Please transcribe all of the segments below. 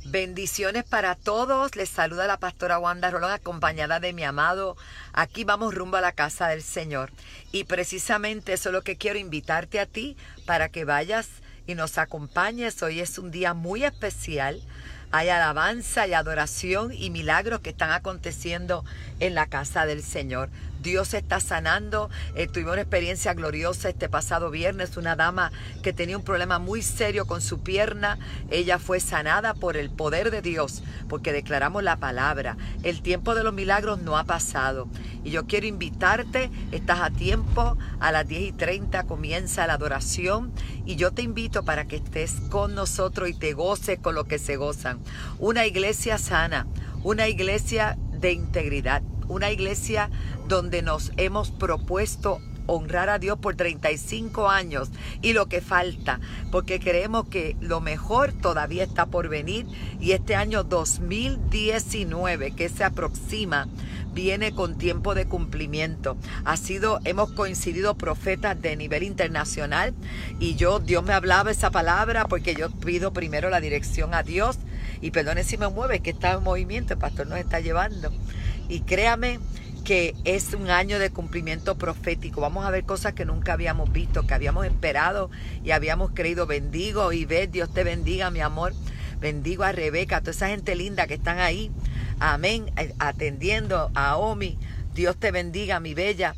Bendiciones para todos. Les saluda la pastora Wanda Rolón, acompañada de mi amado. Aquí vamos rumbo a la casa del Señor. Y precisamente eso es lo que quiero invitarte a ti para que vayas y nos acompañes. Hoy es un día muy especial. Hay alabanza, hay adoración y milagros que están aconteciendo en la casa del Señor. Dios está sanando. Tuvimos una experiencia gloriosa este pasado viernes. Una dama que tenía un problema muy serio con su pierna. Ella fue sanada por el poder de Dios, porque declaramos la palabra. El tiempo de los milagros no ha pasado. Y yo quiero invitarte, estás a tiempo, a las 10:30 comienza la adoración. Y yo te invito para que estés con nosotros y te goces con lo que se gozan. Una iglesia sana, una iglesia de integridad, una iglesia donde nos hemos propuesto honrar a Dios por 35 años y lo que falta, porque creemos que lo mejor todavía está por venir y este año 2019 que se aproxima viene con tiempo de cumplimiento. Hemos coincidido profetas de nivel internacional y Dios me hablaba esa palabra porque yo pido primero la dirección a Dios y perdone si me mueve, que está en movimiento, el pastor nos está llevando y créame que es un año de cumplimiento profético. Vamos a ver cosas que nunca habíamos visto, que habíamos esperado y habíamos creído. Bendigo y Ivette, Dios te bendiga, mi amor. Bendigo a Rebeca, a toda esa gente linda que están ahí. Amén. Atendiendo a Omi. Dios te bendiga, mi bella.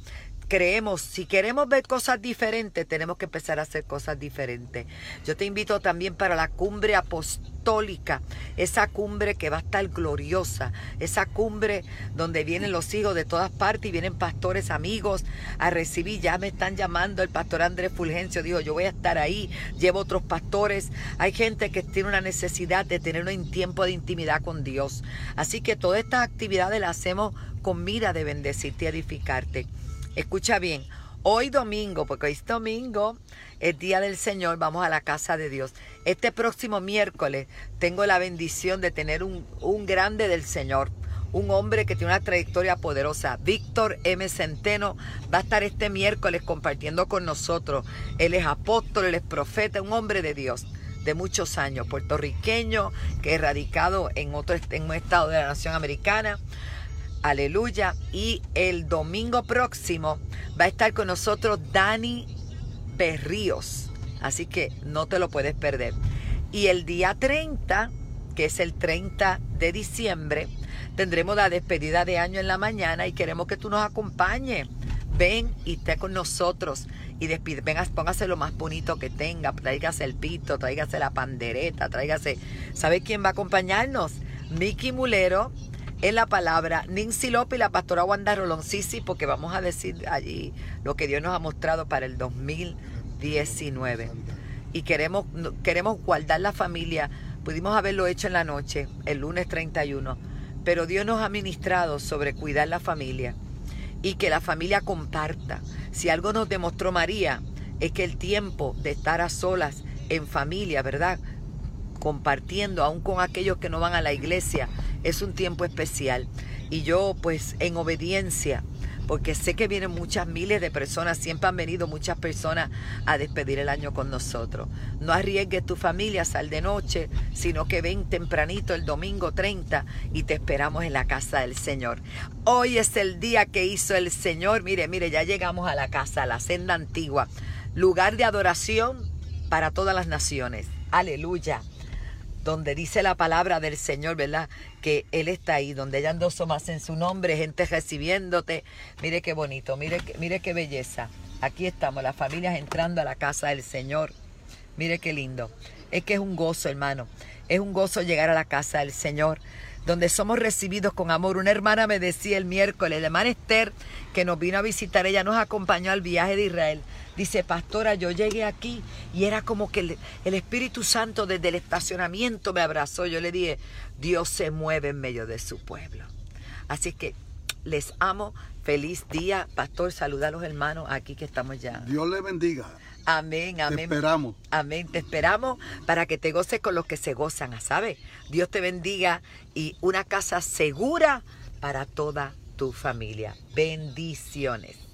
Si queremos ver cosas diferentes, tenemos que empezar a hacer cosas diferentes. Yo te invito también para la cumbre apostólica, esa cumbre que va a estar gloriosa, esa cumbre donde vienen los hijos de todas partes y vienen pastores amigos a recibir. Ya me están llamando, el pastor Andrés Fulgencio dijo, yo voy a estar ahí, llevo otros pastores. Hay gente que tiene una necesidad de tener un tiempo de intimidad con Dios. Así que todas estas actividades las hacemos con mira de bendecirte y edificarte. Escucha bien, hoy domingo, porque hoy es domingo, es Día del Señor, vamos a la casa de Dios. Este próximo miércoles tengo la bendición de tener un grande del Señor, un hombre que tiene una trayectoria poderosa. Víctor M. Centeno va a estar este miércoles compartiendo con nosotros. Él es apóstol, él es profeta, un hombre de Dios de muchos años, puertorriqueño, que es radicado en un estado de la nación americana. Aleluya. Y el domingo próximo va a estar con nosotros Dani Berríos. Así que no te lo puedes perder. Y el día 30, que es el 30 de diciembre, tendremos la despedida de año en la mañana y queremos que tú nos acompañes. Ven y esté con nosotros y póngase lo más bonito que tenga. Tráigase el pito, tráigase la pandereta, tráigase. ¿Sabe quién va a acompañarnos? Miki Mulero. En la palabra, Nincy López y la pastora Wanda Rolón, sí, porque vamos a decir allí lo que Dios nos ha mostrado para el 2019. Y queremos guardar la familia. Pudimos haberlo hecho en la noche, el lunes 31, pero Dios nos ha ministrado sobre cuidar la familia y que la familia comparta. Si algo nos demostró María, es que el tiempo de estar a solas en familia, ¿verdad?, compartiendo aún con aquellos que no van a la iglesia, es un tiempo especial. Y yo pues en obediencia, porque sé que vienen miles de personas, siempre han venido muchas personas a despedir el año con nosotros. No arriesgues tu familia, sal de noche, sino que ven tempranito el domingo 30 y te esperamos en la casa del Señor. Hoy es el día que hizo el Señor. Mire, ya llegamos a la casa, a la senda antigua, lugar de adoración para todas las naciones. Aleluya. Donde dice la palabra del Señor, ¿verdad?, que Él está ahí, donde hayan dos o más en su nombre, gente recibiéndote. Mire qué bonito, mire qué belleza. Aquí estamos, las familias entrando a la casa del Señor. Mire qué lindo. Es que es un gozo, hermano. Es un gozo llegar a la casa del Señor, donde somos recibidos con amor. Una hermana me decía el miércoles, la hermana Esther, que nos vino a visitar, ella nos acompañó al viaje de Israel. Dice, pastora, yo llegué aquí y era como que el Espíritu Santo desde el estacionamiento me abrazó. Yo le dije, Dios se mueve en medio de su pueblo. Así que les amo. Feliz día. Pastor, saluda a los hermanos aquí que estamos ya. Dios le bendiga. Amén, amén. Te esperamos. Amén, te esperamos para que te goces con los que se gozan, ¿sabes? Dios te bendiga y una casa segura para toda tu familia. Bendiciones.